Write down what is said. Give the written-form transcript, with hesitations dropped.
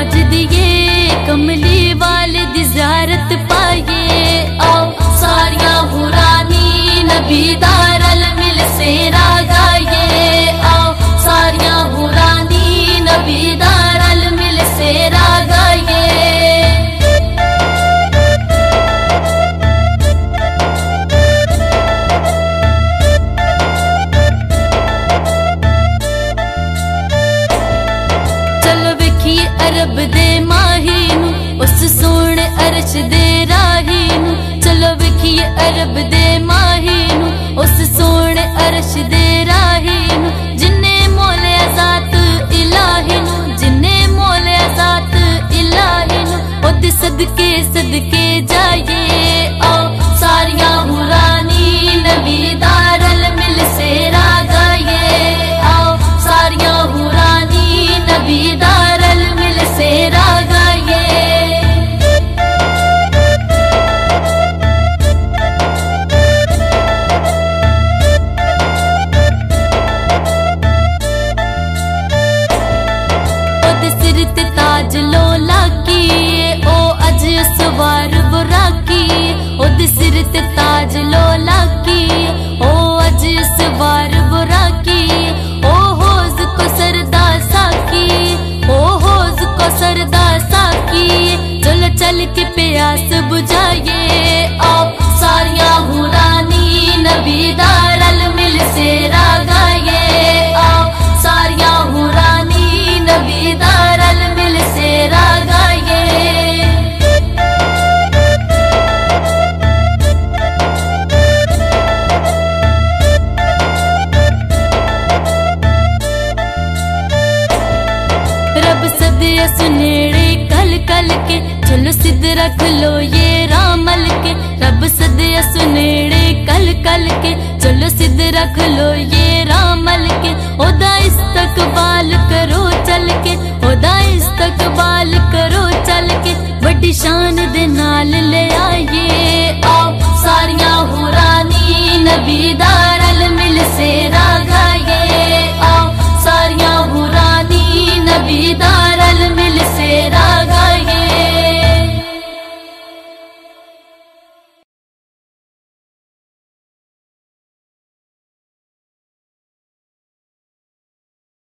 ताज दिए कमली वाले दी ज़ियारत पाइए। आओ सारिया हुरानी नबी दारल मिल सेरा गाइए। आओ सारिया हुरानी नबी दारल मिल सेरा गाइए। अरब दे माही नू उस सोने अरश दे राही नू। चलो विखिए अरब दे माही नू उस सोने अरश दे राही नू। जिन्ने मोले ज़ात इलाही नू, जिन्ने मोले ज़ात इलाही नू, ओदे सदके सदके जाइए। आओ सारिया हुरानी नबी दारल मिल सेरा गाइए। आओ सारिया हुरानी नबी दारल मिल सेरा गाइए। ओदे सिर ते ताज लो लाकिए ओ अज सवार बुराकी। ओदे सिर ते ताज लो लाकिए ओ अज सवार बुराकी। ओ होज को सरदा साकी, ओ होज को सरदा साकी। चलो चल के प्यास बुझाइए। आओ सारिया हुरानी नबी दारल मिल सेरा गाइए। आओ सारिया हुरानी नबी दारल मिल सेरा गाइए। रब सदिया सुनेड़े कल कल के, चलो सिद्ध रख लो ये रामल के। रब सदिया सुनेड़े कल कल के, चलो सिद्ध रख लो ये रामल के। ओदा इस्तकबाल करो चल के, ओदा इस्तकबाल करो चल के। बड़ी शान